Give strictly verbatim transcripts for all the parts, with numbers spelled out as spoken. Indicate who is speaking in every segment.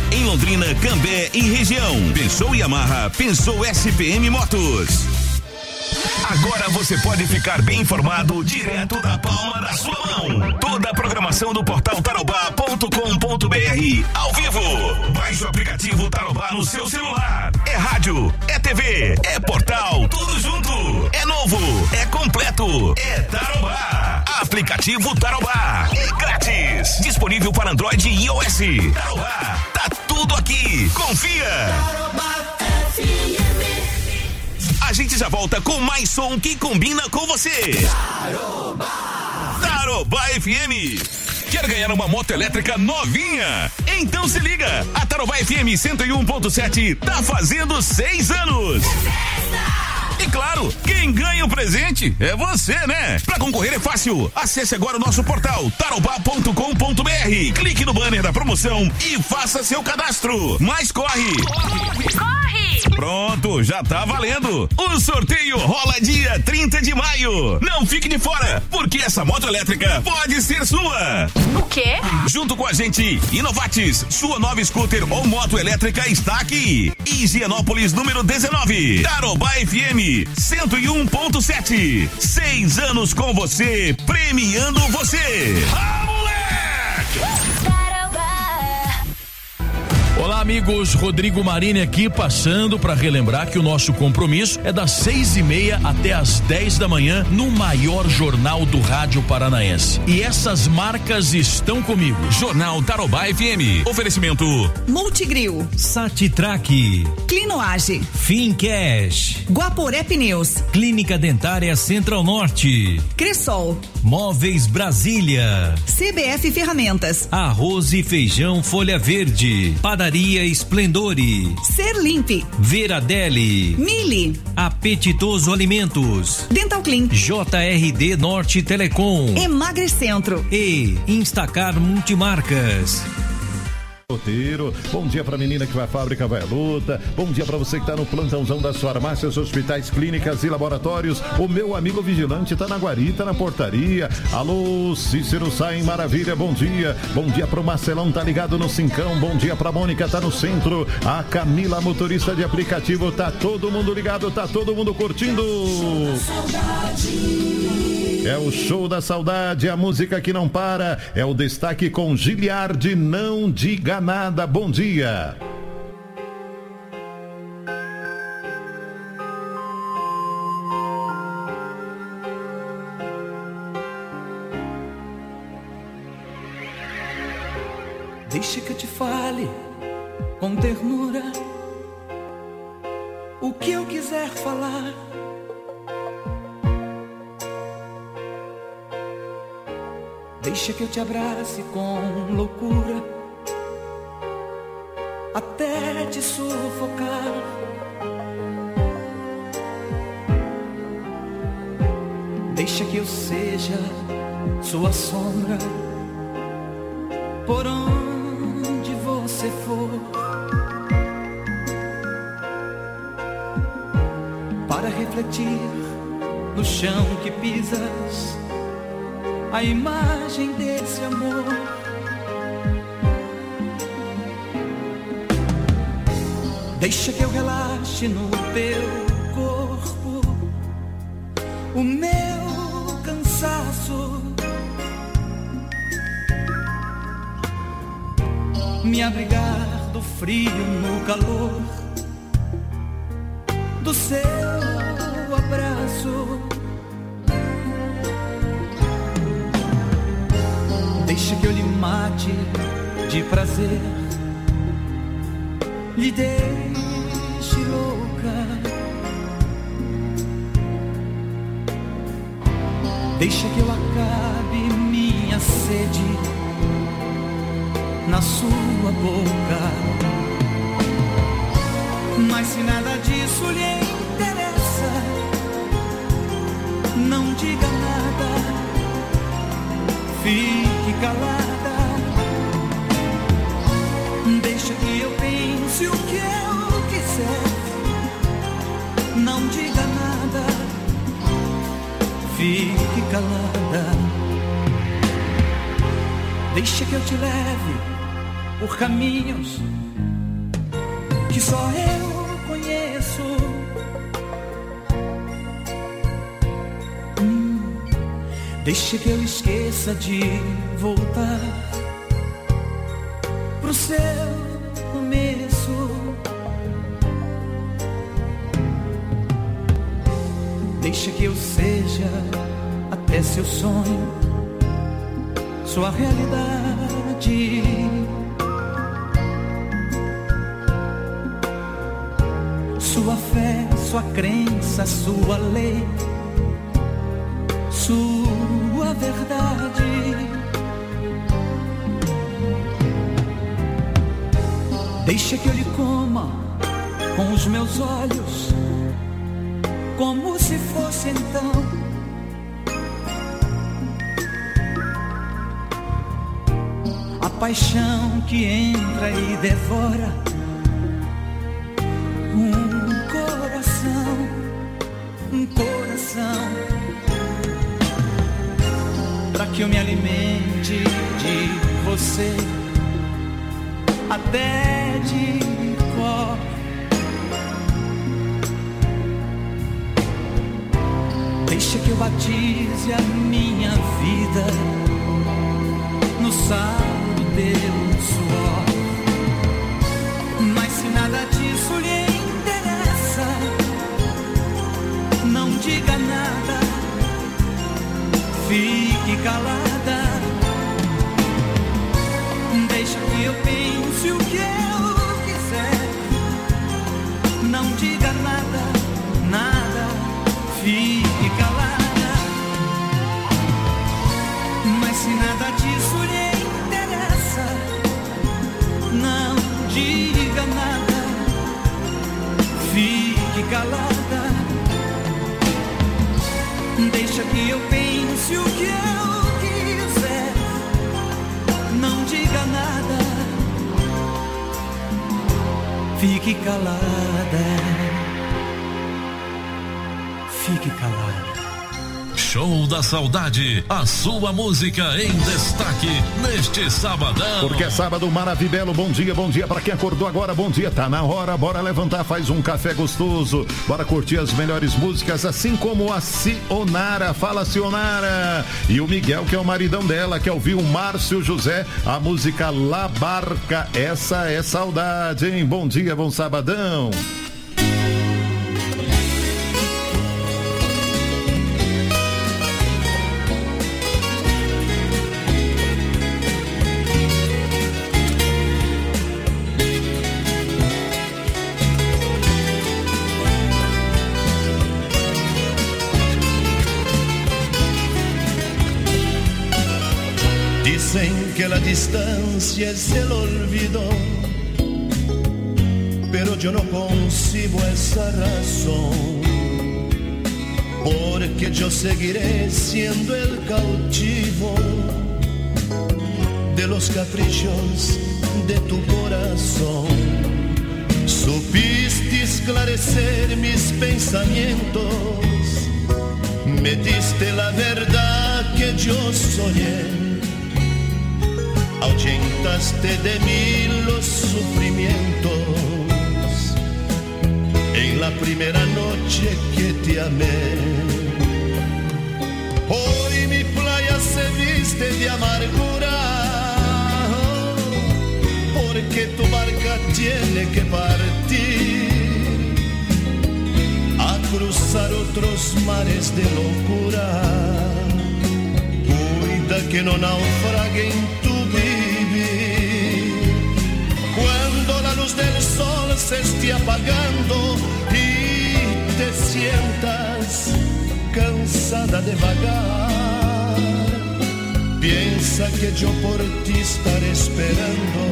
Speaker 1: Em Londrina, Cambé e região. Pensou Yamaha, pensou S P M Motos. Agora você pode ficar bem informado direto da palma da sua mão. Toda a programação do portal tarobá ponto com ponto br ao vivo. Baixe o aplicativo Tarobá no seu celular. É rádio, é T V, é portal, tudo junto. É novo, é completo, é Tarobá. Aplicativo Tarobá. É grátis. Disponível para Android e iOS. Tarobá, tá tudo aqui. Confia. Tarobá F M. A gente já volta com mais som que combina com você. Tarobá. Tarobá F M. Quer ganhar uma moto elétrica novinha? Então se liga. A Tarobá F M cento e um ponto sete tá fazendo seis anos. E claro, quem ganha o presente é você, né? Pra concorrer é fácil. Acesse agora o nosso portal tarobá ponto com ponto br. Clique no banner da promoção e faça seu cadastro. Mas corre! Corre! Corre! Pronto, já tá valendo. O sorteio rola dia trinta de maio. Não fique de fora, porque essa moto elétrica pode ser sua.
Speaker 2: O quê?
Speaker 1: Junto com a gente, Inovatis, sua nova scooter ou moto elétrica está aqui. Higienópolis número dezenove. Tarobá F M cento e um ponto sete. Seis anos com você, premiando você. Ah, moleque!
Speaker 3: Olá, amigos, Rodrigo Marini aqui, passando para relembrar que o nosso compromisso é das seis e meia até as dez da manhã no maior jornal do rádio paranaense. E essas marcas estão comigo.
Speaker 1: Jornal Tarobá F M. Oferecimento
Speaker 4: Multigril,
Speaker 5: Satitrack,
Speaker 4: Clinoage,
Speaker 5: Fincash,
Speaker 4: Guaporé Pneus,
Speaker 5: Clínica Dentária Central Norte,
Speaker 4: Cressol,
Speaker 5: Móveis Brasília,
Speaker 4: C B F Ferramentas,
Speaker 5: Arroz e Feijão Folha Verde, Padaria Esplendore,
Speaker 4: Serlimpe,
Speaker 5: Veradelli,
Speaker 4: Mili,
Speaker 5: Apetitoso Alimentos,
Speaker 4: Dental Clean,
Speaker 5: J R D Norte Telecom,
Speaker 4: Emagrecentro
Speaker 5: e Instacar Multimarcas.
Speaker 6: Roteiro. Bom dia pra menina que vai à fábrica, vai à luta. Bom dia pra você que tá no plantãozão das farmácias, hospitais, clínicas e laboratórios. O meu amigo vigilante tá na guarita, na portaria. Alô, Cícero Saim, maravilha, bom dia. Bom dia pro Marcelão, tá ligado no Cincão. Bom dia pra Mônica, tá no centro. A Camila, motorista de aplicativo, tá todo mundo ligado, tá todo mundo curtindo. É o show da saudade, a música que não para. É o destaque com Giliardi, não diga nada. Bom dia.
Speaker 7: Deixa que eu te fale com ternura o que eu quiser falar. Deixa que eu te abrace com loucura até te sufocar. Deixa que eu seja sua sombra por onde você for, para refletir no chão que pisas a imagem desse amor. Deixa que eu relaxe no teu corpo o meu cansaço, me abrigar do frio no calor do seu abraço. Deixa que eu lhe mate de prazer, lhe deixe louca. Deixa que eu acabe minha sede na sua boca. Mas se nada disso lhe interessa, não diga nada, fique calada. Deixa que eu pense o que eu quiser, não diga nada, fique calada. Deixa que eu te leve por caminhos que só eu conheço. Hum, deixa que eu esqueça de voltar pro seu começo. Deixa que eu seja até seu sonho, sua realidade. Sua fé, sua crença, sua lei, sua verdade. Deixa que eu lhe coma com os meus olhos, como se fosse então a paixão que entra e devora um coração, um coração, pra que eu me alimente de você até de cor. Deixa que eu batize a minha vida no sal do teu suor. Mas se nada disso lhe interessa, não diga nada, fique calada. Deixa que eu pense o que eu quiser, não diga nada, nada, fique calada. Mas se nada disso lhe interessa, não diga nada, fique calada. Deixa que eu pense o que eu quiser, não diga nada, fique calada, fique calada.
Speaker 1: Show da Saudade, a sua música em destaque neste sabadão.
Speaker 6: Porque é sábado maravilhoso. Bom dia, bom dia para quem acordou agora, bom dia, tá na hora, bora levantar, faz um café gostoso, bora curtir as melhores músicas, assim como a Sionara. Fala, Sionara. E o Miguel, que é o maridão dela, quer ouvir o Márcio José, a música La Barca. Essa é saudade, hein? Bom dia, bom sabadão.
Speaker 2: Dicen que la distancia es el olvido, pero yo no concibo esa razón, porque yo seguiré siendo el cautivo de los caprichos de tu corazón. Supiste esclarecer mis pensamientos, me diste la verdad que yo soñé, ahuyentaste de mí los sufrimientos en la primera noche que te amé. Hoy mi playa se viste de amargura, porque tu barca tiene que partir a cruzar otros mares de locura. Cuida que no naufrague en tu vivir, cuando la luz del sol se esté apagando y te sientas cansada de vagar. Piensa que yo por ti estaré esperando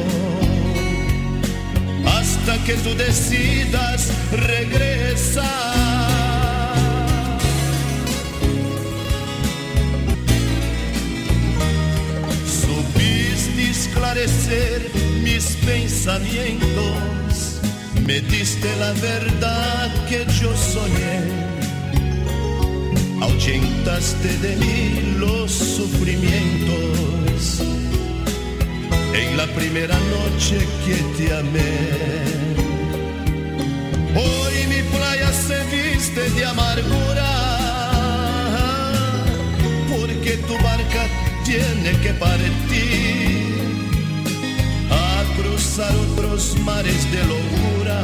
Speaker 2: hasta que tú decidas regresar. Esclarecer mis pensamientos, me diste la verdad que yo soñé, ahuyentaste de mí los sufrimientos en la primera noche que te amé. triste de amargura, porque tu barca tiene que partir a cruzar otros mares de locura.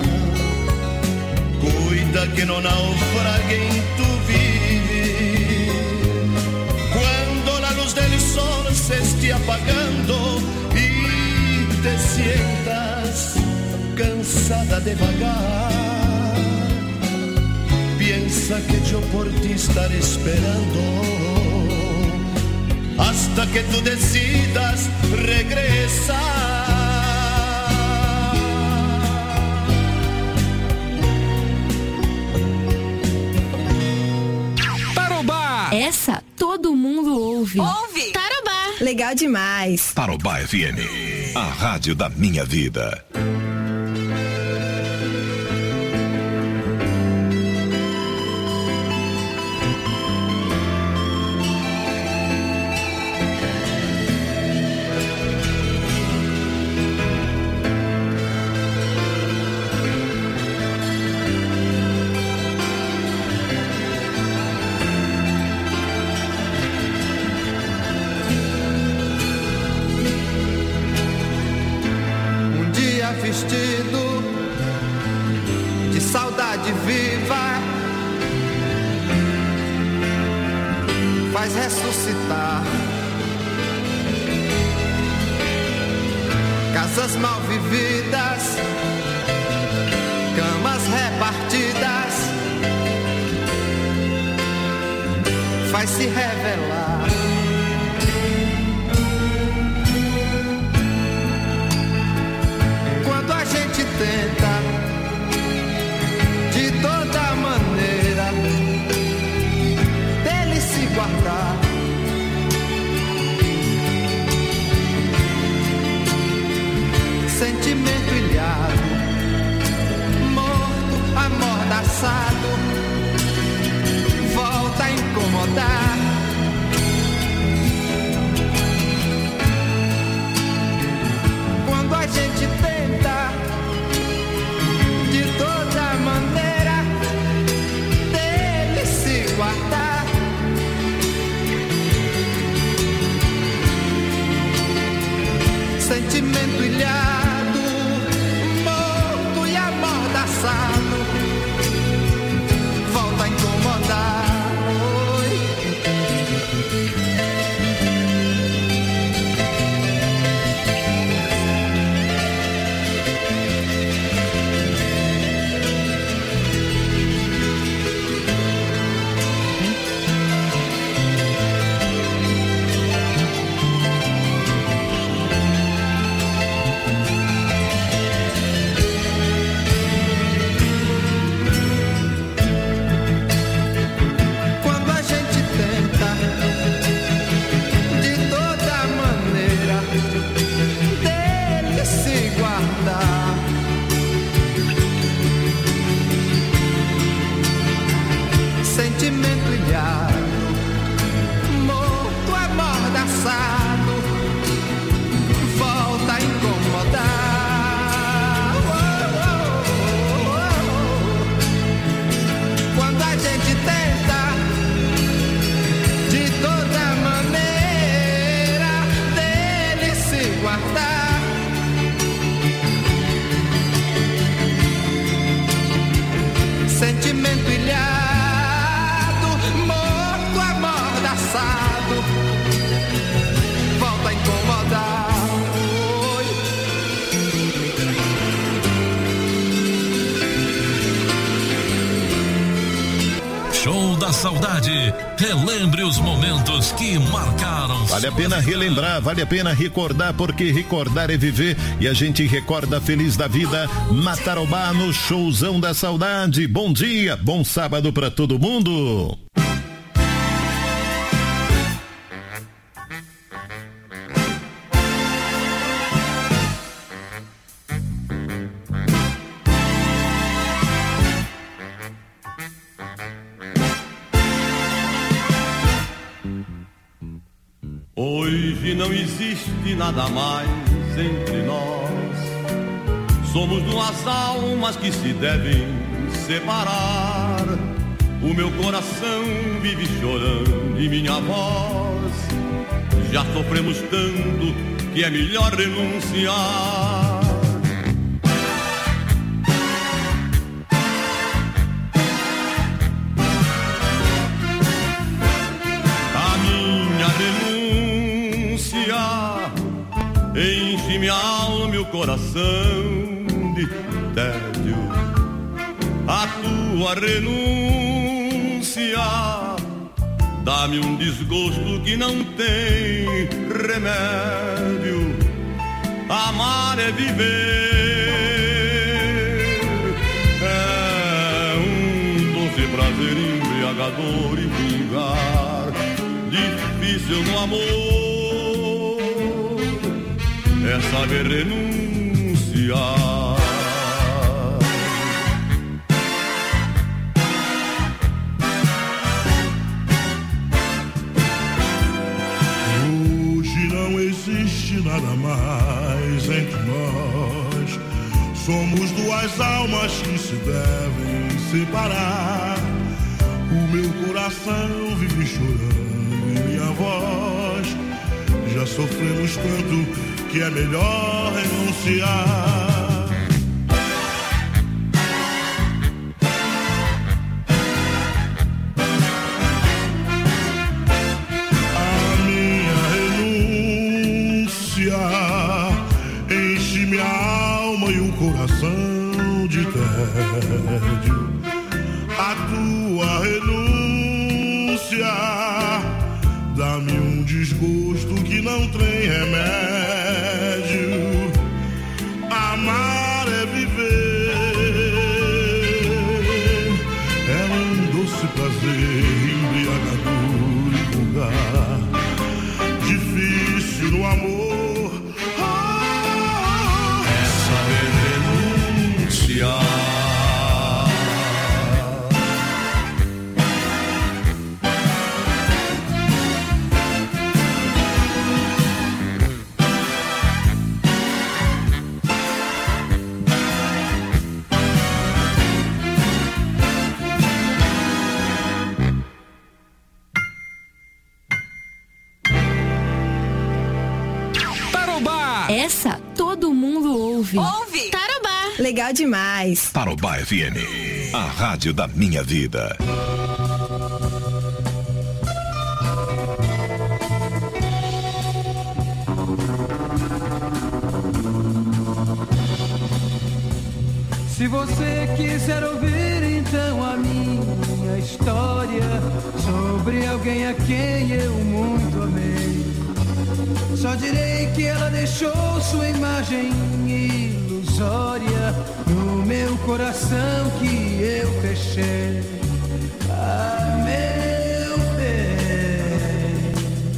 Speaker 2: Cuida que no naufrague en tu vivir. Cuando la luz del sol se esté apagando y te sientas cansada de vagar, piensa que yo por ti estaré esperando hasta que tú decidas regresar.
Speaker 8: Tarobá! Essa todo mundo ouve.
Speaker 4: Ouve!
Speaker 8: Tarobá!
Speaker 4: Legal demais.
Speaker 1: Tarobá F M, a rádio da minha vida.
Speaker 2: Vestido de saudade viva, faz ressuscitar casas mal vividas, camas repartidas, faz se revelar. Tenta de toda maneira dele se guardar. Sentimento ilhado, morto, amordaçado, volta a incomodar. Quando a gente tenta de toda maneira dele se guardar, sentimento ilhado, morto e amordaçado, volta a incomodar. Sentimento ilhado, morto, amordaçado, volta a incomodar. Oh, oh, oh, oh. Quando a gente tenta de toda maneira dele se guardar, sentimento ilhado, volta a incomodar. Oi.
Speaker 1: Show da Saudade. Relembre os momentos que marcaram.
Speaker 6: Vale a pena relembrar, vale a pena recordar, porque recordar é viver, e a gente recorda feliz da vida na Tarobá, no Showzão da Saudade. Bom dia, bom sábado pra todo mundo.
Speaker 2: Hoje não existe nada mais entre nós. Somos duas almas que se devem separar. O meu coração vive chorando e minha voz. Já sofremos tanto que é melhor renunciar. A minha renúncia enche minha alma e o coração de tédio. A tua renúncia dá-me um desgosto que não tem remédio. Amar é viver, é um doce prazer embriagador e vulgar. Difícil no amor é saber renunciar.
Speaker 9: Nada mais entre nós. Somos duas almas que se devem separar. O meu coração vive chorando e minha voz. Já sofremos tanto que é melhor renunciar. Enche minha alma e o coração de tédio. A tua renúncia dá-me um desgosto que não tem remédio. Amar é viver, é um doce prazer embriagador e vulgar. Difícil no amor
Speaker 8: Essa todo mundo ouve.
Speaker 4: Ouve!
Speaker 8: Tarobá.
Speaker 4: Legal demais.
Speaker 1: Tarobá F M, a rádio da minha vida.
Speaker 7: Se você quiser ouvir então a minha história sobre alguém a quem eu muito amei, só direi que ela deixou sua imagem ilusória no meu coração que eu fechei. Ah, meu bem,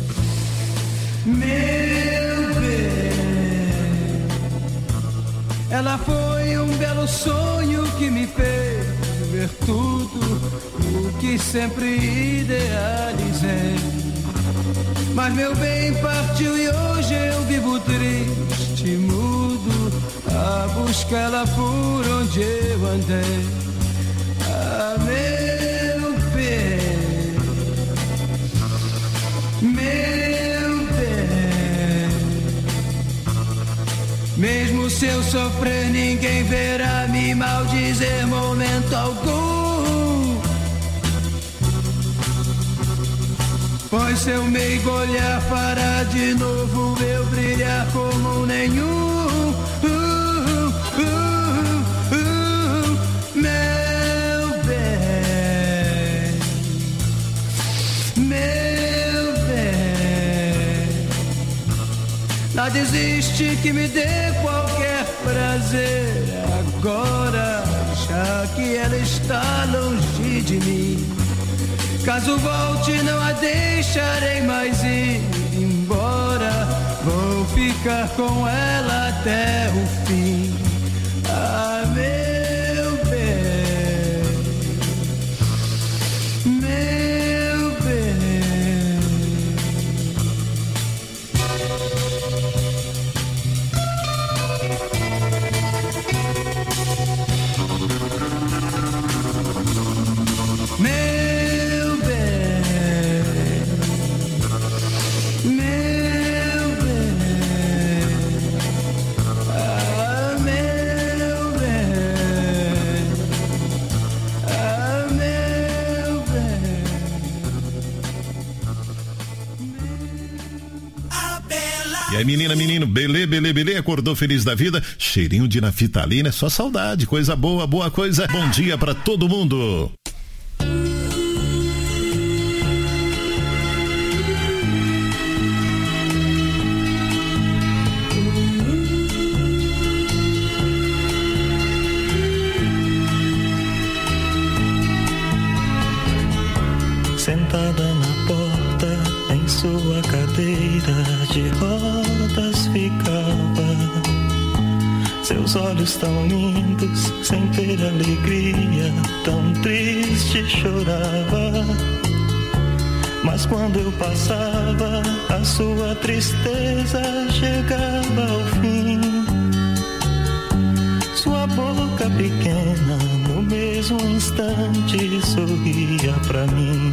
Speaker 7: meu bem, ela foi um belo sonho que me fez ver tudo o que sempre idealizei. Mas meu bem partiu e hoje eu vivo triste e mudo a buscá-la por onde eu andei. Ah, meu bem, meu bem, mesmo se eu sofrer ninguém verá me maldizer momento algum. Pois se eu meigo olhar para de novo eu brilhar como nenhum. uh, uh, uh, uh, Meu bem, meu bem, nada existe que me dê qualquer prazer agora, já que ela está longe de mim. Caso volte não a deixarei mais ir embora, vou ficar com ela até o fim. Ah, meu bem, meu bem,
Speaker 6: aí, menina, menino, belê, belê, belê, acordou feliz da vida, cheirinho de naftalina, é só saudade, coisa boa, boa coisa. Bom dia pra todo mundo.
Speaker 10: Sentada na porta, em sua cadeira de rodas ficava. Seus olhos tão lindos, sem ter alegria, tão triste chorava. Mas quando eu passava, a sua tristeza chegava ao fim. Sua boca pequena, no mesmo instante, sorria pra mim.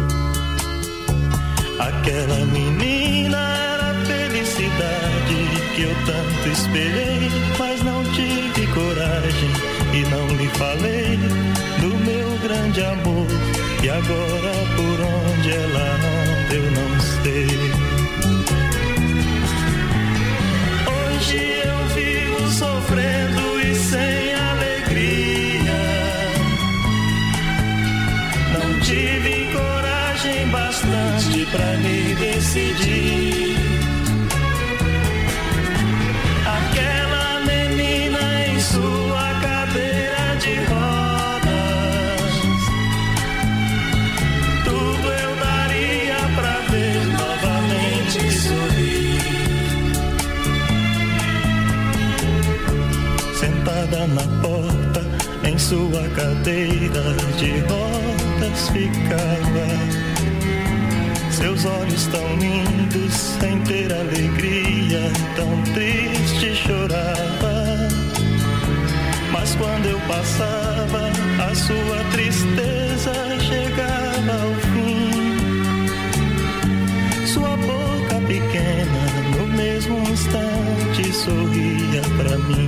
Speaker 10: Aquela menina era a felicidade que eu tanto esperei, mas não tive coragem e não lhe falei do meu grande amor. E agora por onde ela anda eu não sei. Hoje eu vivo sofrendo e sem alegria. Não tive coragem bastante pra me decidir. Aquela menina em sua cadeira de rodas, tudo eu daria pra ver novamente sorrir. Sentada na porta, em sua cadeira de rodas ficava. Seus olhos tão lindos, sem ter alegria, tão triste chorava. Mas quando eu passava, a sua tristeza chegava ao fim. Sua boca pequena, no mesmo instante, sorria pra mim.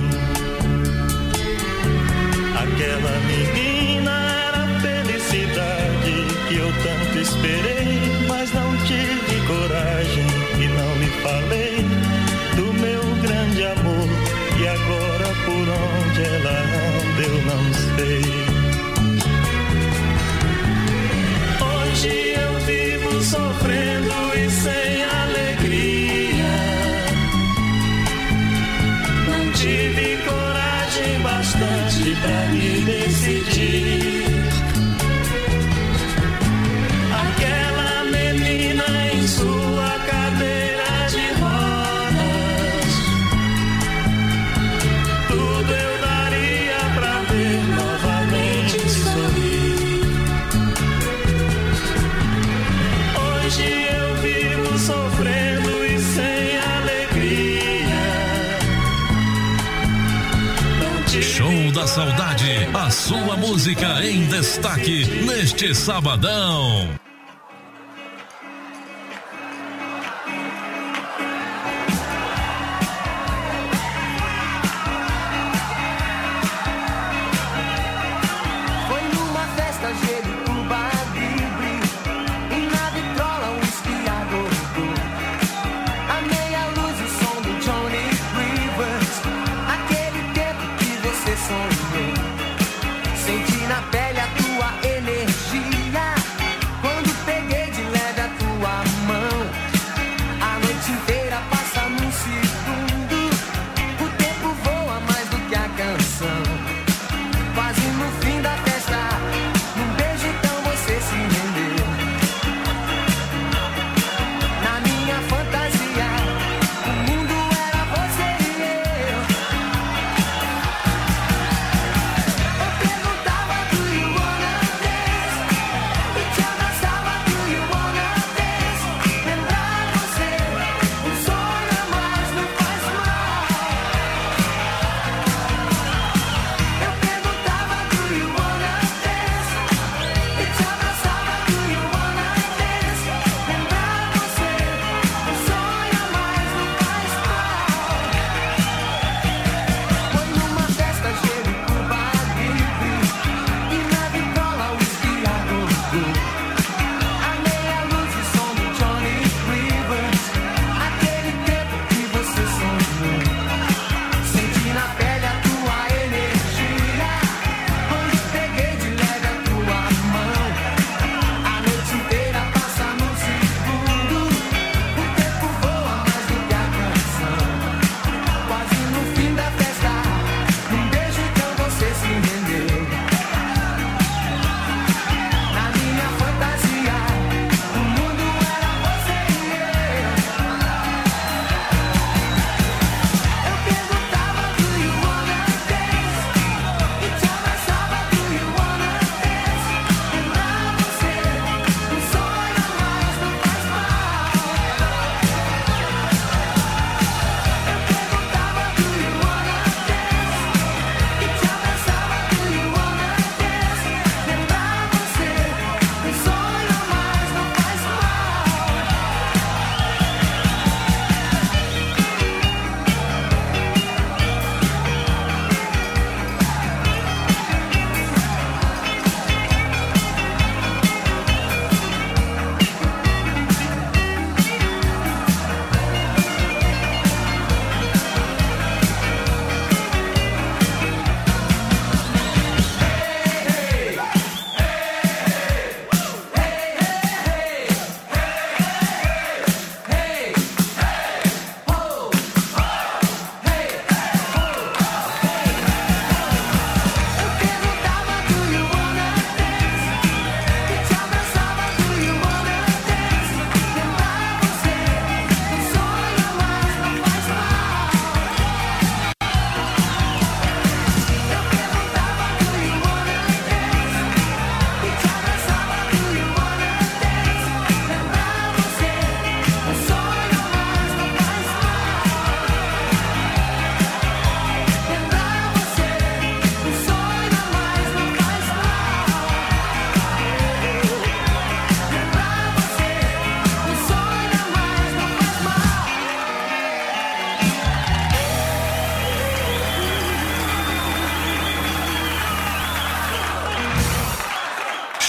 Speaker 10: Aquela menina era a felicidade que eu tanto esperei, mas não tive coragem e não lhe falei do meu grande amor. E agora por onde ela anda eu não sei. Hoje eu vivo sofrendo e sem alegria. Não tive coragem bastante pra me decidir. Aquela menina em sua cadeira de rodas, tudo eu daria pra ver novamente sorrir. Hoje eu vivo sofrendo e sem alegria.
Speaker 3: Show da Saudade, a sua música em destaque neste sabadão.
Speaker 11: Senti na pele a tua energia.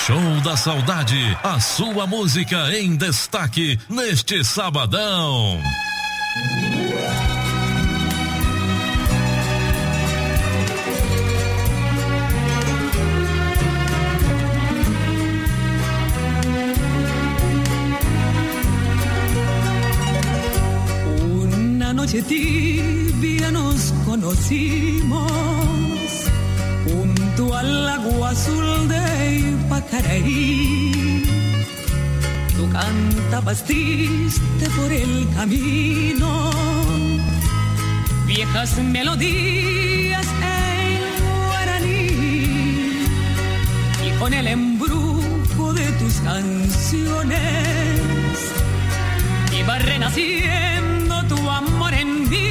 Speaker 11: Show da Saudade, a sua música em destaque neste sabadão.
Speaker 7: Una noche tibia nos conocimos junto al agua azul de Ipacaraí. Tú cantabas triste por el camino, viejas melodías en guaraní, y con el embrujo de tus canciones iba renaciendo tu amor en mí.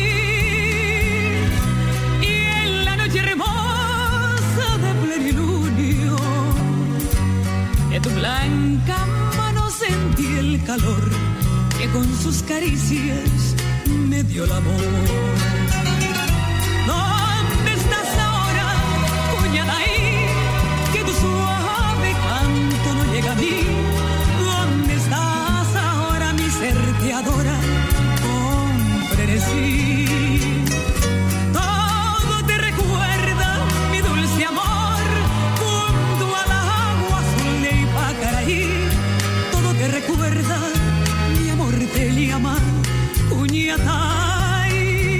Speaker 7: Y en la noche hermosa de plenilunio de tu blanca mano sentí el calor que con sus caricias me dio el amor. ¿Dónde estás ahora, cuñada ahí? Que tu suave canto no llega a mí. ¿Dónde estás ahora, mi ser que adora? Comprende sí. Todo te recuerda, mi dulce amor, junto al agua azul de Ipacaraí. Todo te recuerda, mi amor te llama Cuñatay.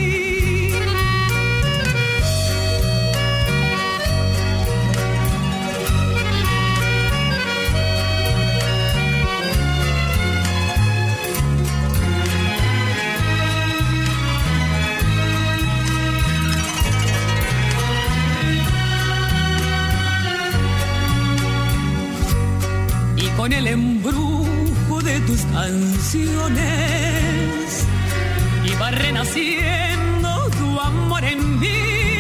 Speaker 7: Y con el embrujo de tus canciones iba renaciendo tu amor en mí.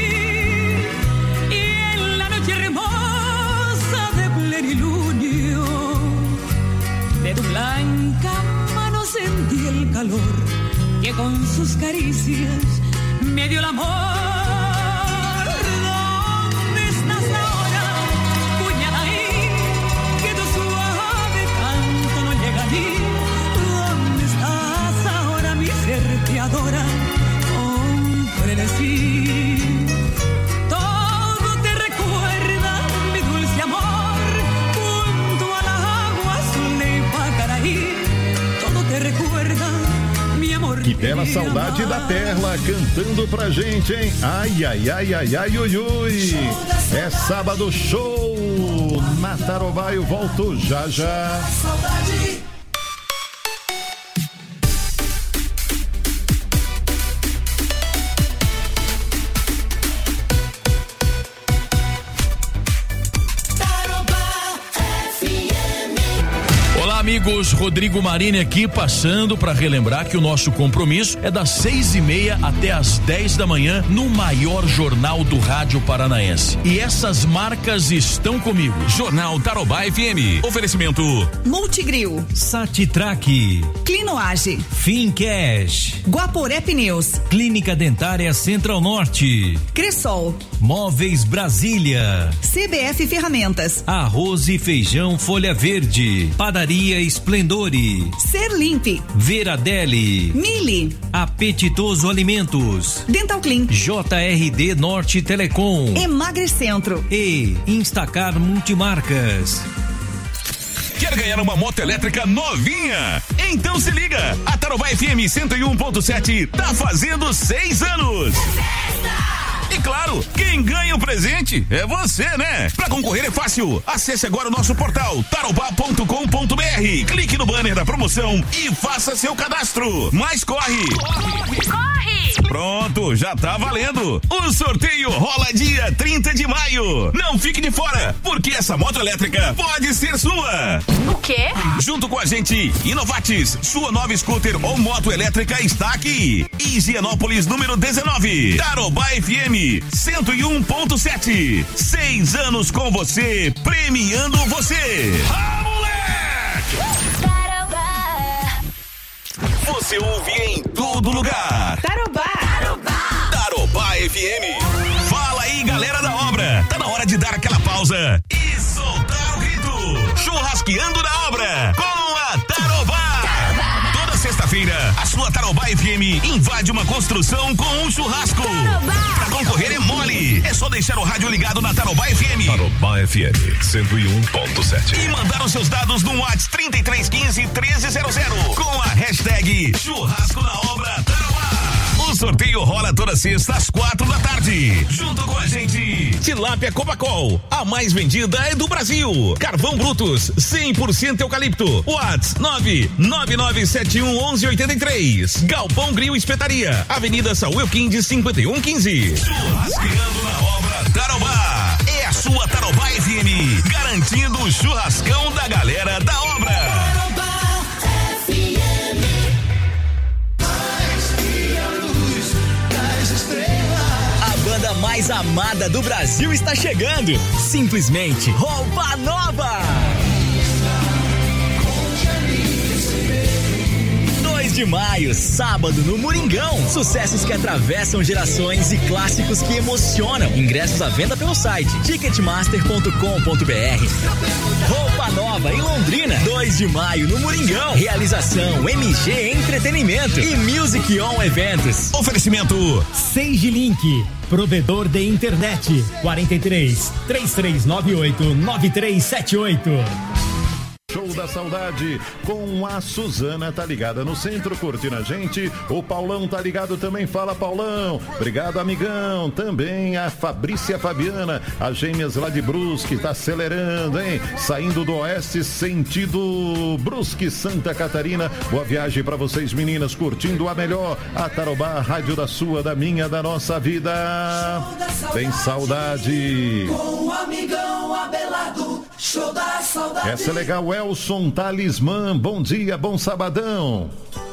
Speaker 7: Y en la noche hermosa de plenilunio de tu blanca mano sentí el calor que con sus caricias me dio el amor. ¿Dónde estás ahora, cuñada ahí? Que tu suave canto no llega a mí. ¿Dónde estás ahora, mi ser te adora? Comprende sí. Todo te recuerda, mi dulce amor, junto al agua azul de Ipacaraí. Todo te recuerda, mi amor.
Speaker 6: Que bela saudade da Perla cantando pra gente, hein? Ai, ai, ai, ai, ai, ui, ui. É sábado show na Tarobá, eu volto já já.
Speaker 3: Olá, amigos, Rodrigo Marini aqui, passando para relembrar que o nosso compromisso é das seis e meia até as dez da manhã no maior jornal do rádio paranaense. E essas marcas estão comigo.
Speaker 1: Jornal Tarobá F M. Oferecimento
Speaker 4: Multigril,
Speaker 5: Satitrack,
Speaker 4: Clinoage,
Speaker 5: Fincash,
Speaker 4: Guaporé Pneus,
Speaker 5: Clínica Dentária Central Norte,
Speaker 4: Cressol,
Speaker 5: Móveis Brasília,
Speaker 4: C B F Ferramentas,
Speaker 5: Arroz e Feijão Folha Verde, Padaria Esplendore,
Speaker 4: Serlimpe,
Speaker 5: Veradelli,
Speaker 4: Mili,
Speaker 5: Apetitoso Alimentos,
Speaker 4: Dental Clean,
Speaker 5: J R D Norte Telecom,
Speaker 4: Emagrecentro
Speaker 5: e Instacar Multimarcas.
Speaker 1: Quer ganhar uma moto elétrica novinha? Então se liga, a Tarobá F M cento e um ponto sete tá fazendo seis anos. E claro, quem ganha o presente é você, né? Pra concorrer é fácil. Acesse agora o nosso portal tarobá ponto com ponto br. Clique no banner da promoção e faça seu cadastro. Mas corre! Corre! Corre! Pronto, já tá valendo. O sorteio rola dia trinta de maio. Não fique de fora, porque essa moto elétrica pode ser sua.
Speaker 8: O quê?
Speaker 1: Junto com a gente, Inovatis, sua nova scooter ou moto elétrica está aqui. Higienópolis número dezenove. Tarobá F M cento e um ponto sete. Seis anos com você, premiando você. Ah, moleque! Tarobá. Você ouve em todo lugar.
Speaker 4: Tarobá. Tarobá.
Speaker 1: Tarobá F M. Fala aí, galera da obra. Tá na hora de dar aquela pausa e soltar o grito. Churrasqueando na obra com a Tarobá. Toda sexta-feira, a sua Tarobá F M invade uma construção com um churrasco. Pra concorrer é mole. É só deixar o rádio ligado na Tarobá F M.
Speaker 11: Tarobá F M cento e um ponto sete.
Speaker 1: E mandar os seus dados no WhatsApp trinta e três quinze, treze zero zero com a hashtag Churrasco na Obra Tarobá. O sorteio rola toda sexta às quatro da tarde. Junto com a gente, Tilápia Copacol, a mais vendida é do Brasil. Carvão Brutus, cem por cento eucalipto. WhatsApp nove nove nove sete um um um oito três. Galpão Grill Espetaria, Avenida Saúl Elquinde cinquenta e um quinze. Churrasqueando na Obra Tarobá. É a sua Tarobá F M, garantindo o churrascão da galera da obra.
Speaker 12: A mais amada do Brasil está chegando. Simplesmente Roupa Nova. dois de maio, sábado no Moringão. Sucessos que atravessam gerações e clássicos que emocionam. Ingressos à venda pelo site ticketmaster ponto com ponto br. Roupa Nova em Londrina, dois de maio no Moringão. Realização M G Entretenimento e Music On Eventos.
Speaker 1: Oferecimento
Speaker 13: Sage Link, provedor de internet. quarenta e três, três três nove oito, nove três sete oito.
Speaker 6: Show da Saudade com a Suzana, tá ligada no centro, curtindo a gente. O Paulão tá ligado também, fala Paulão. Obrigado, amigão. Também a Fabrícia Fabiana, as gêmeas lá de Brusque, tá acelerando, hein? Saindo do oeste, sentido Brusque, Santa Catarina. Boa viagem pra vocês, meninas, curtindo a melhor, a Tarobá, a rádio da sua, da minha, da nossa vida. Tem saudade.
Speaker 14: Com o amigão Abelardo, show da saudade.
Speaker 6: Essa é legal, Elson Talismã, bom dia, bom sabadão.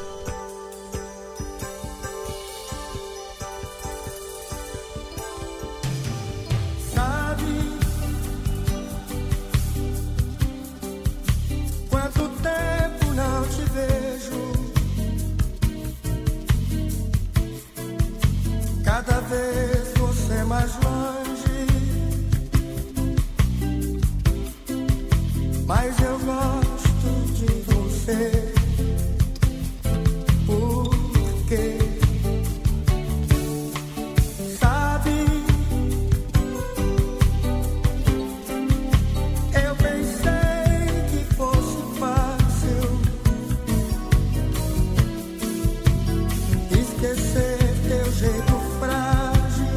Speaker 15: Sabe quanto tempo não te vejo? Cada vez você mais longe. Mas eu gosto de você. Por quê? Sabe, eu pensei que fosse fácil esquecer teu jeito frágil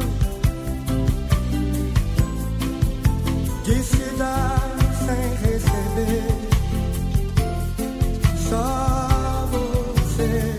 Speaker 15: de se dar sem receber. Só você,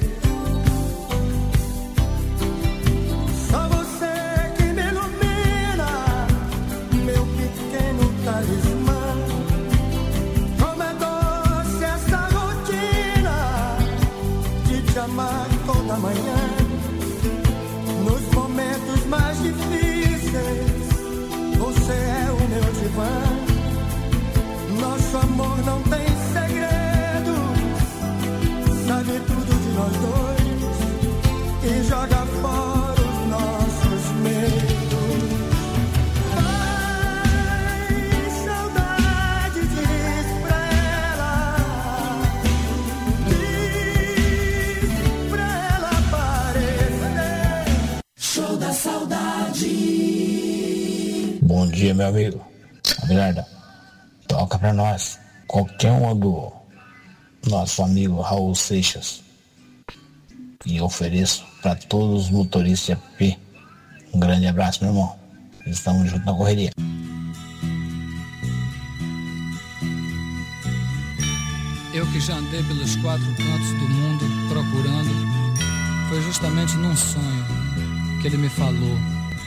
Speaker 15: só você que me ilumina, meu pequeno talismã. Como é doce essa rotina de te amar toda manhã. Nos momentos mais difíceis, você é o meu divã. Nosso amor não tem segredo, sabe tudo de nós dois e joga fora os nossos medos. Ai, saudade, diz pra ela, diz pra ela aparecer.
Speaker 14: Show da saudade.
Speaker 16: Bom dia, meu amigo Abelardo. Toca pra nós qualquer um do nosso amigo Raul Seixas. E ofereço pra todos os motoristas de A P. Um grande abraço, meu irmão. Estamos juntos na correria.
Speaker 17: Eu que já andei pelos quatro cantos do mundo procurando, foi justamente num sonho que ele me falou.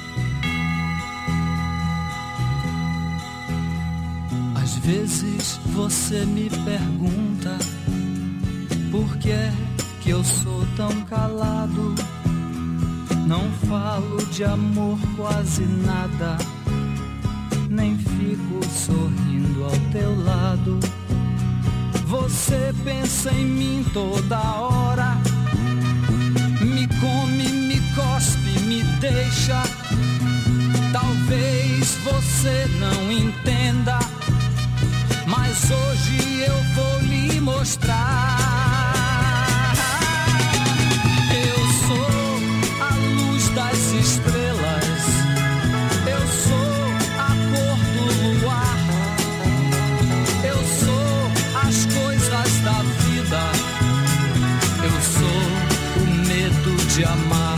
Speaker 17: Às vezes você me pergunta por que é que eu sou tão calado. Não falo de amor quase nada, nem fico sorrindo ao teu lado. Você pensa em mim toda hora, me come, me cospe, me deixa. Talvez você não entenda, mas
Speaker 7: hoje eu vou lhe mostrar. Eu sou a luz das estrelas, eu sou a cor do luar, eu sou as coisas da vida, eu sou o medo de amar.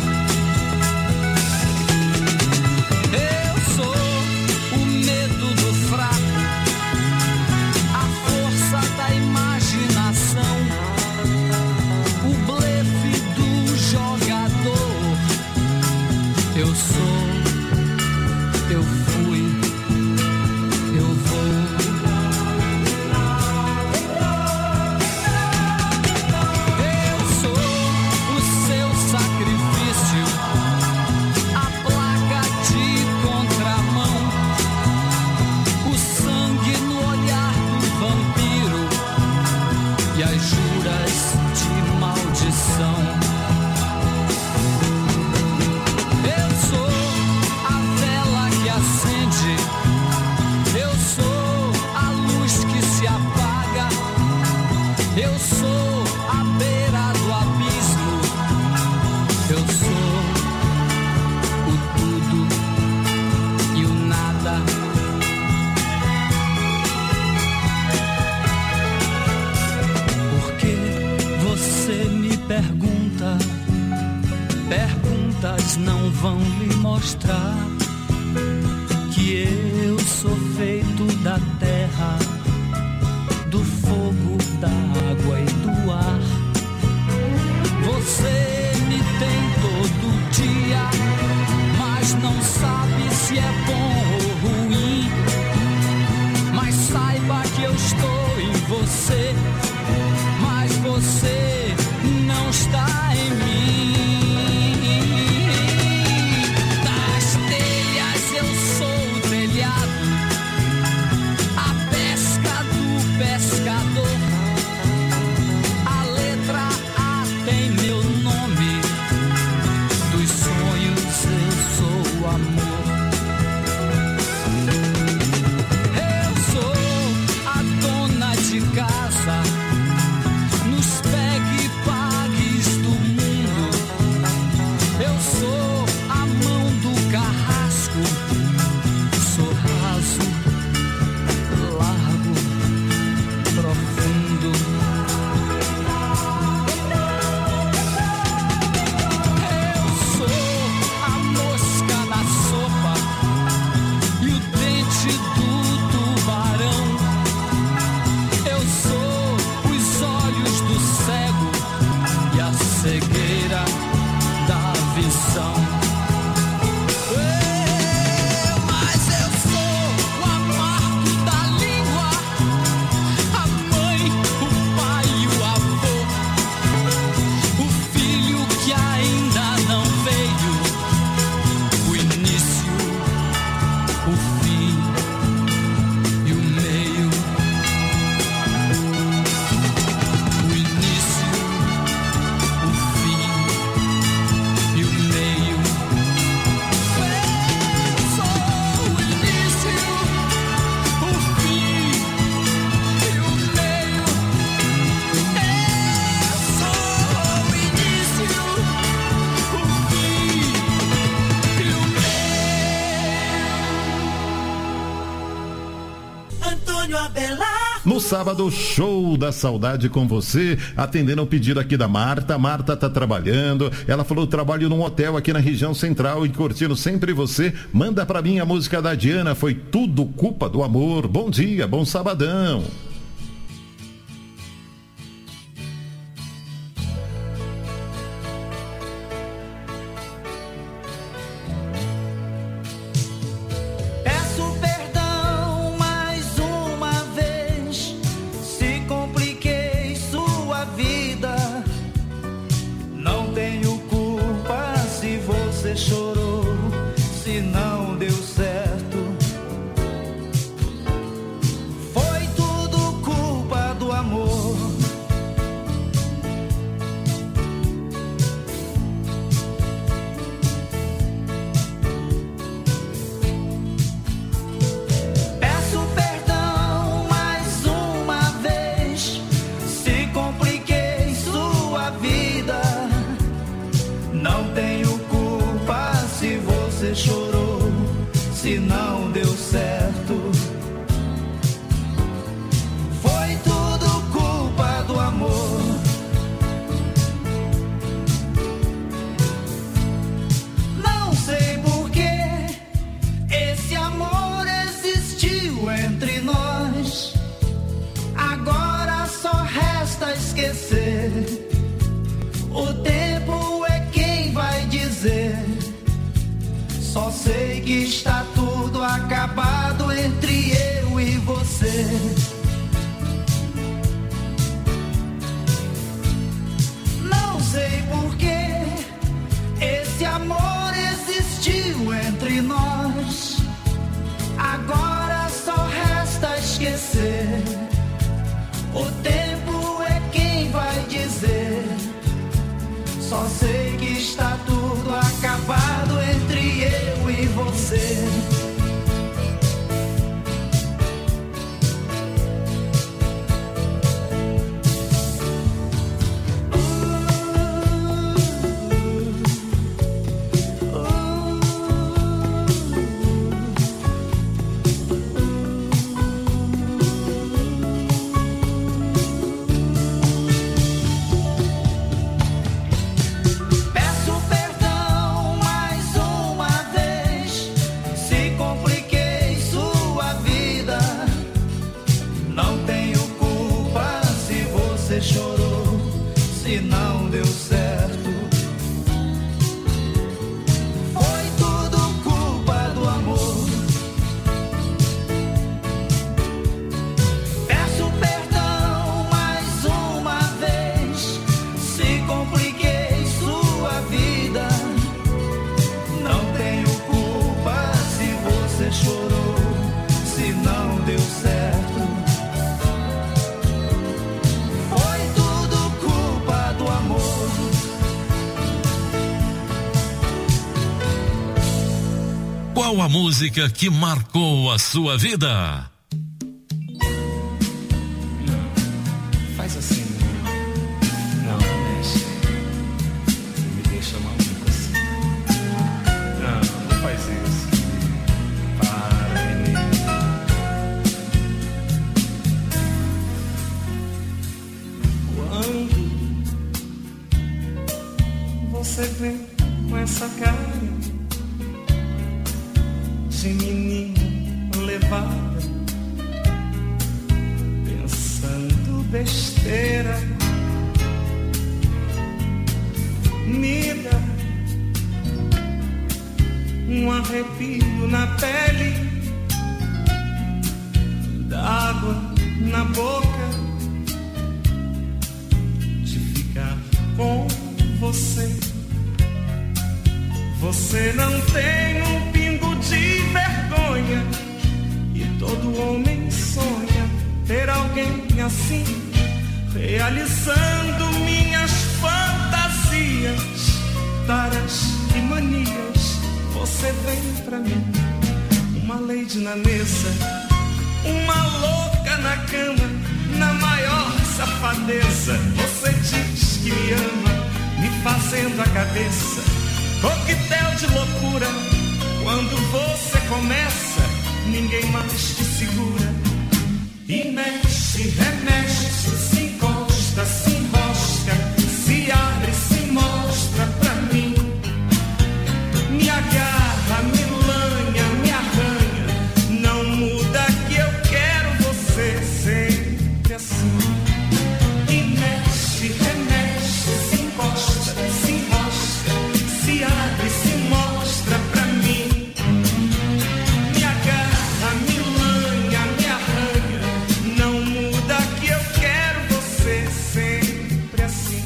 Speaker 7: Eu sou o medo do fraco, a força da imaginação, o blefe do jogador. Eu sou, eu fui, eu vou. Eu sou o seu sacrifício, a placa de contramão, o sangue no olhar do vampiro e as juras de maldição. Eu sou a vela que acende, eu sou a luz que se apaga, eu sou a beira do abismo, eu sou o tudo e o nada. Porque você me pergunta, perguntas não vão lhe mostrar que eu sou feito da terra, do fogo, da água e do ar. Você me tem todo dia, mas não sabe se é bom ou ruim. Mas saiba que eu estou em você, mas você não está em mim. Das telhas eu sou o telhado, a pesca do pescador. A letra A tem meu nome, dos sonhos eu sou o amor. Eu sou a dona de casa, nos pegue e pagues do mundo. Eu sou a mão do carrasco, sou raso, largo, profundo. Eu sou a mosca na sopa e o dente do tubarão. Eu sou os olhos do cego e a cegueira da visão. Eu, mas eu sou o amargo da língua, a mãe, o pai e o avô, o filho que ainda não veio, o início, o fim e o meio. O início, o fim e o meio. Eu sou o início, o fim e o meio. Eu sou o início, o fim e o meio.
Speaker 14: Antônio Abelar.
Speaker 6: No sábado, show da saudade com você, atendendo ao pedido aqui da Marta. Marta tá trabalhando, ela falou: trabalho num hotel aqui na região central e curtindo sempre você. Manda pra mim a música da Diana, Foi Tudo Culpa do Amor. Bom dia, bom sabadão.
Speaker 15: Peço perdão mais uma vez, se compliquei sua vida. Não tenho culpa se você chorou, se não deu certo. Foi tudo sei que está tudo acabado entre eu e você. Não sei por que esse amor existiu entre nós. Agora só resta esquecer. O tempo é quem vai dizer. Só sei que está tudo acabado entre eu e você.
Speaker 11: Qual a música que marcou a sua vida?
Speaker 18: Não, faz assim. Não, não mexe. Me deixa maluco assim. Não, não faz isso. Para, menino. Quando você vem com essa cara de menina levada, pensando besteira, me dá um arrepio na pele, d'água na boca, de ficar com você. Você não tem um pingo de vergonha, e todo homem sonha ter alguém assim, realizando minhas fantasias, taras e manias. Você vem pra mim, uma lady na mesa, uma louca na cama, na maior safadeza. Você diz que me ama, me fazendo a cabeça coquetel de loucura. Quando você começa, ninguém mais te segura. E mexe, remexe, se encosta, se enrosca, se abre, se mostra pra mim. Me agarra, me lanha, me arranha, não muda que eu quero você sempre assim. E mexe, remexe, se encosta, se enrosca, se abre, se mostra pra mim. Me agarra, me lanha, me arranha, não muda que eu quero você sempre assim.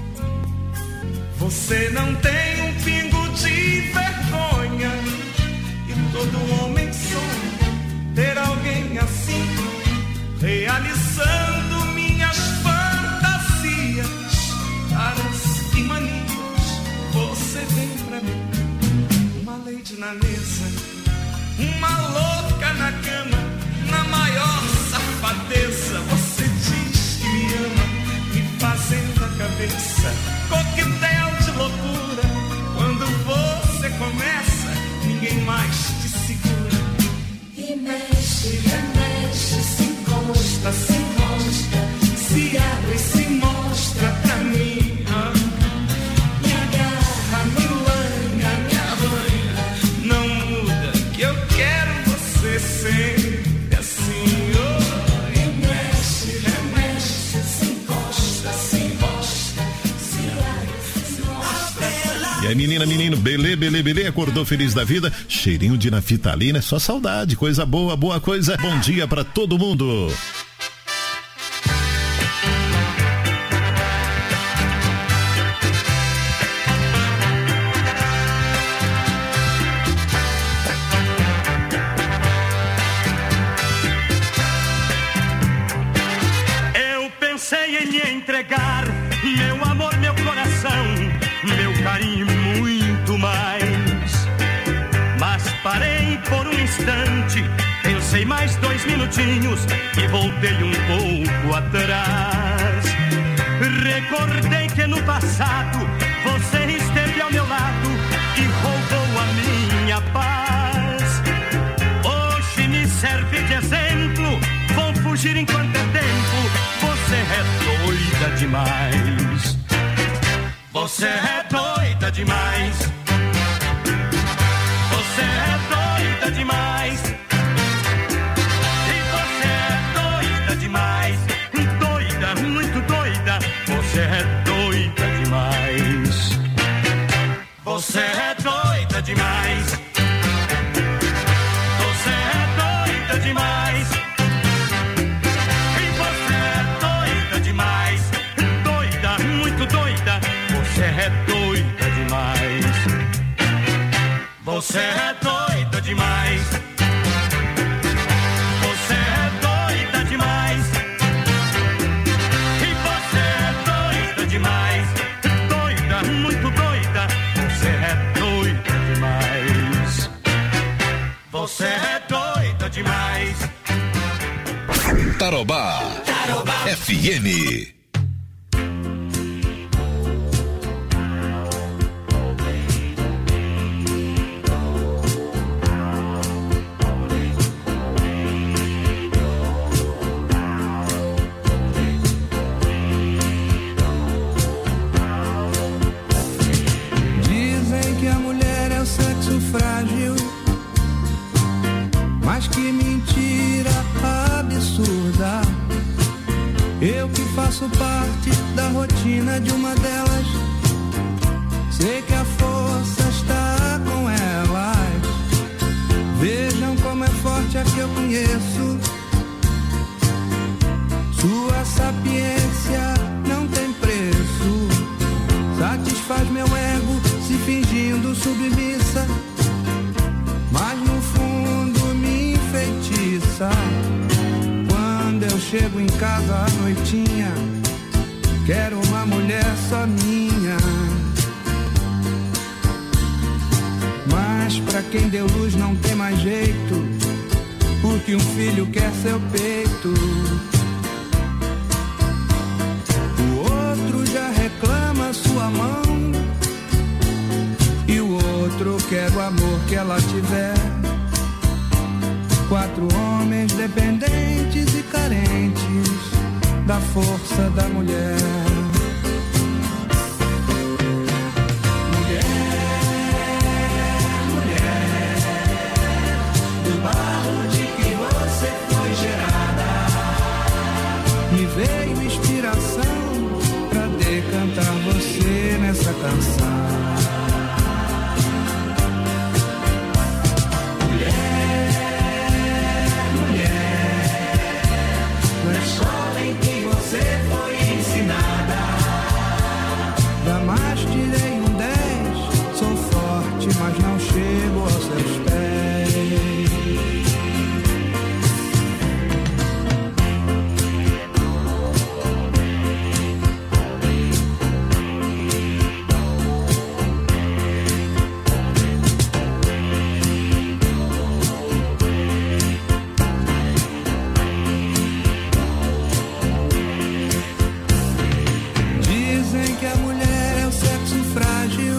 Speaker 18: Você não tem um pingo de vergonha, e todo homem sonha ter alguém assim, realizando minhas fantasias, taras e manias. Você vem pra mim, uma lady na mesa, uma louca na cama, na maior safadeza. Você diz que me ama, me fazendo a cabeça coquetel de loucura. Quando você começa, ninguém mais te segura. E mexe, remexe, se encosta, se enrosca, se abre, se mostra pra mim. Ah. Me agarra, me lanha, me arranha, não muda que eu quero você sempre assim. Oh. E mexe, remexe, se encosta, se enrosca, se abre, se mostra.
Speaker 6: E É, menina, menino, belê, belê, belê, acordou feliz da vida, cheirinho de naftalina, é só saudade, coisa boa, boa coisa. Bom dia pra todo mundo.
Speaker 10: Entregar meu amor, meu coração, meu carinho e muito mais. Mas parei por um instante, pensei mais dois minutinhos e voltei um pouco atrás. Recordei que no passado você esteve ao meu lado e roubou a minha paz. Hoje me serve de exemplo, vou fugir enquanto é tempo. Você é doida demais. Você é doida demais. Você é doida demais. E você é doida demais. Doida, muito doida. Você é doida demais. Você é doida demais. Você é doida demais. Você é doida demais. Você é doida demais. Você é doida demais. E você é doida demais. Doida, muito doida. Você é doida demais. Você é doida demais.
Speaker 1: Tarobá, Tarobá. F M.
Speaker 15: Frágil, mas que mentira absurda. Eu que faço parte da rotina de uma delas, sei que a força está com elas. Vejam como é forte a que eu conheço. Sua sapiência não tem preço. Satisfaz meu ego se fingindo submissa, mas no fundo me enfeitiça. Quando eu chego em casa à noitinha, quero uma mulher só minha. Mas pra quem deu luz não tem mais jeito, porque um filho quer seu peito. O outro já reclama sua mão, e o outro quer o amor que ela tiver. Quatro homens dependentes e carentes da força da mulher. Mulher, mulher, do barro de que você foi gerada, me veio inspiração pra decantar você nessa canção. Jamais tirei um dez, sou forte, mas não chego aos seus pés. Dizem que a mulher é o sexo frágil,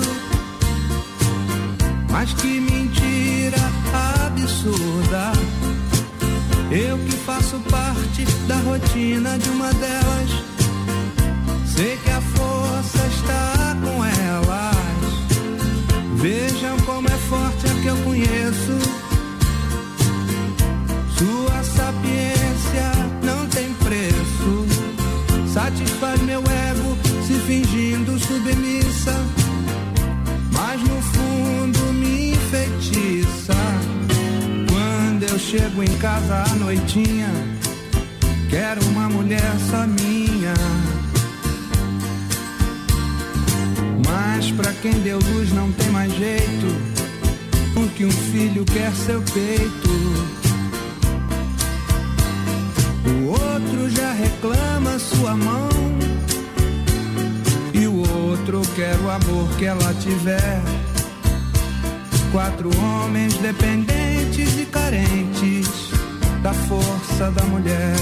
Speaker 15: mas que mentira absurda. Eu que faço parte da rotina de uma delas, sei que a força está com elas. Vejam como é forte a que eu conheço. Sua sapiência não tem preço. Satisfaz meu ego se fingindo submissa, mas chego em casa à noitinha, quero uma mulher só minha. Mas pra quem deu luz não tem mais jeito, porque um filho quer seu peito. O outro já reclama sua mão, e o outro quer o amor que ela tiver. Quatro homens dependentes e carentes da força da mulher.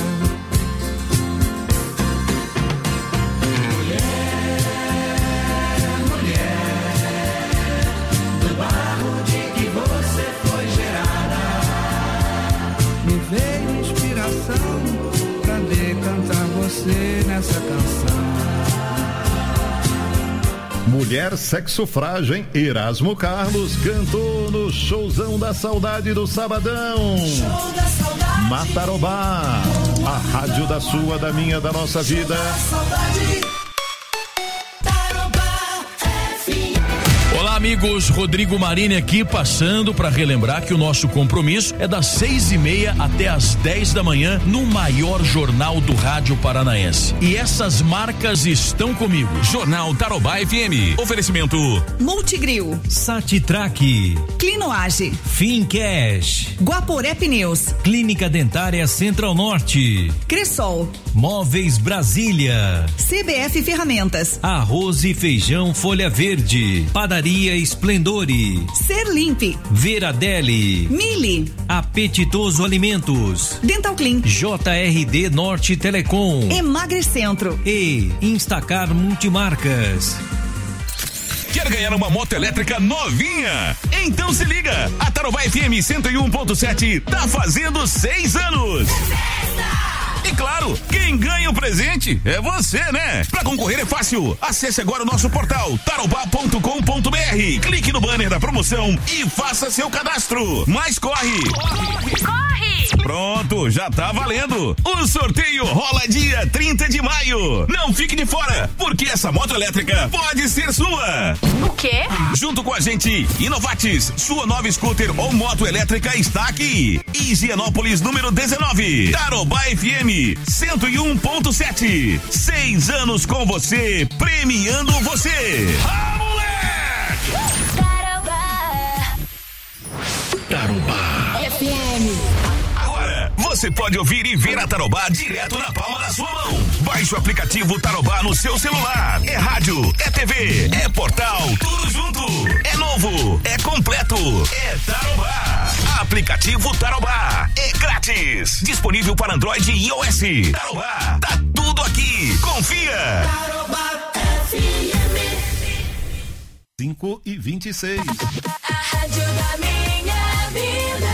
Speaker 15: Veio inspiração pra decantar você nessa canção.
Speaker 6: Mulher Sexo Frágil, Erasmo Carlos cantou no Showzão da Saudade do Sabadão.
Speaker 14: Show da Saudade.
Speaker 6: Matarobá, a rádio da sua, da minha, da nossa vida.
Speaker 3: Olá, amigos, Rodrigo Marini aqui, passando para relembrar que o nosso compromisso é das seis e meia até as dez da manhã no maior jornal do rádio paranaense. E essas marcas estão comigo.
Speaker 1: Jornal Tarobá F M. Oferecimento
Speaker 4: Multigril,
Speaker 5: Satitrack,
Speaker 4: Clinoage,
Speaker 5: Fincash,
Speaker 4: Guaporé Pneus,
Speaker 5: Clínica Dentária Central Norte,
Speaker 4: Cressol,
Speaker 5: Móveis Brasília,
Speaker 4: C B F Ferramentas,
Speaker 5: Arroz e Feijão Folha Verde, Padaria Esplendore,
Speaker 4: Serlimpe,
Speaker 5: Veradelli,
Speaker 4: Mili,
Speaker 5: Apetitoso Alimentos,
Speaker 4: Dental Clean,
Speaker 5: J R D Norte Telecom,
Speaker 4: Emagrecentro
Speaker 5: e Instacar Multimarcas.
Speaker 1: Quer ganhar uma moto elétrica novinha? Então se liga, a Tarobá F M cento e um ponto sete tá fazendo seis anos. E claro, quem ganha o presente é você, né? Pra concorrer é fácil. Acesse agora o nosso portal tarobá ponto com ponto br. Clique no banner da promoção e faça seu cadastro. Mas corre! Corre! Corre! Pronto, já tá valendo. O sorteio rola dia trinta de maio. Não fique de fora, porque essa moto elétrica pode ser sua.
Speaker 8: O quê?
Speaker 1: Junto com a gente, Inovatis, sua nova scooter ou moto elétrica está aqui. Higienópolis número dezenove. Tarobá F M cento e um ponto sete. Seis anos com você, premiando você. Ah, moleque! Tarobá. Tarobá
Speaker 8: F M.
Speaker 1: Agora, você pode ouvir e ver a Tarobá direto na palma da sua mão. Baixe o aplicativo Tarobá no seu celular. É rádio, é T V, é portal, tudo junto. É novo, é completo, é Tarobá. Aplicativo Tarobá, é grátis. Disponível para Android e iOS. Tarobá, tá tudo aqui. Confia.
Speaker 14: Tarobá F M.
Speaker 6: cinco e vinte e seis.
Speaker 14: A rádio da minha vida.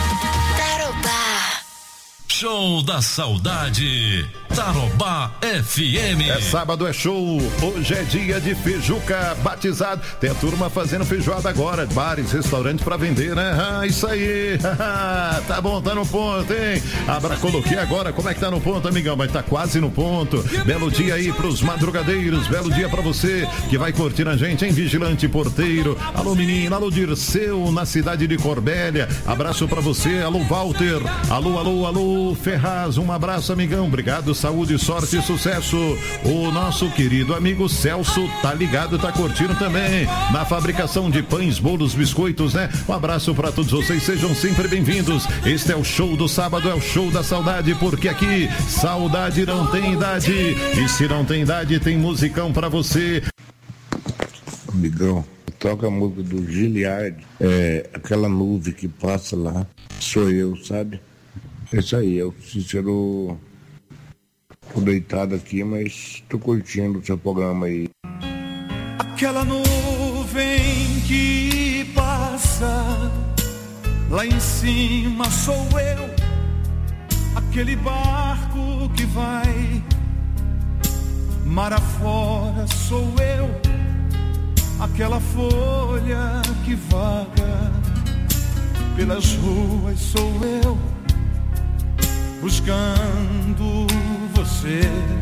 Speaker 11: Show da Saudade, Tarobá F M.
Speaker 6: É sábado, é show. Hoje é dia de feijuca batizado. Tem a turma fazendo feijoada agora. Bares, restaurantes pra vender, né? Ah, isso aí. Tá bom, tá no ponto, hein? Abra, coloquei agora. Como é que tá no ponto, amigão? Mas tá quase no ponto. Belo dia aí pros madrugadeiros. Belo dia pra você que vai curtir a gente, hein? Vigilante Porteiro. Alô, menino. Alô, Dirceu, na cidade de Corbélia. Abraço pra você. Alô, Walter. Alô, alô, alô, Ferraz. Um abraço, amigão. Obrigado, saúde, sorte e sucesso. O nosso querido amigo Celso tá ligado, tá curtindo também na fabricação de pães, bolos, biscoitos, né? Um abraço pra todos vocês, sejam sempre bem-vindos. Este é o show do sábado, é o show da saudade, porque aqui saudade não tem idade. E se não tem idade, tem musicão pra você.
Speaker 19: Amigão, toca a música do Giliard, é aquela nuvem que passa lá, sou eu, sabe? É isso aí, eu Cícero, tô deitado aqui, mas tô curtindo o seu programa aí.
Speaker 18: Aquela nuvem que passa, lá em cima sou eu, aquele barco que vai, mar afora sou eu, aquela folha que vaga pelas ruas sou eu, buscando você.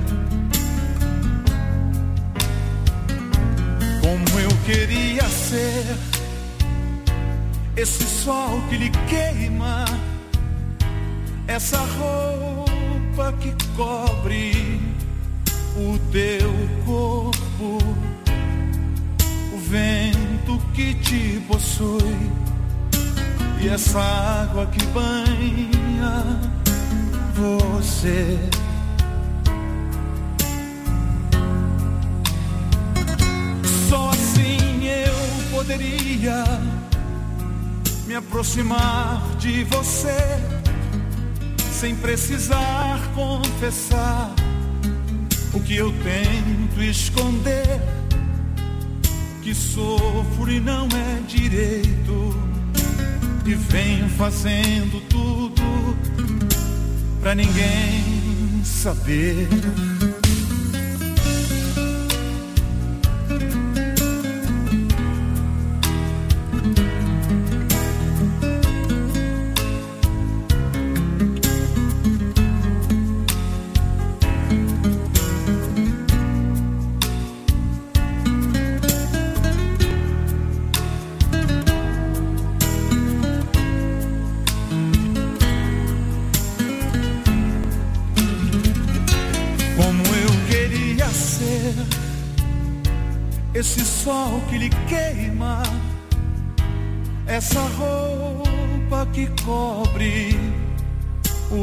Speaker 18: Como eu queria ser esse sol que lhe queima essa roupa que cobre o teu corpo, o vento que te possui e essa água que banha você. Só assim eu poderia me aproximar de você sem precisar confessar o que eu tento esconder, que sofro e não é direito, e venho fazendo tudo pra ninguém saber. Esse sol que lhe queima, essa roupa que cobre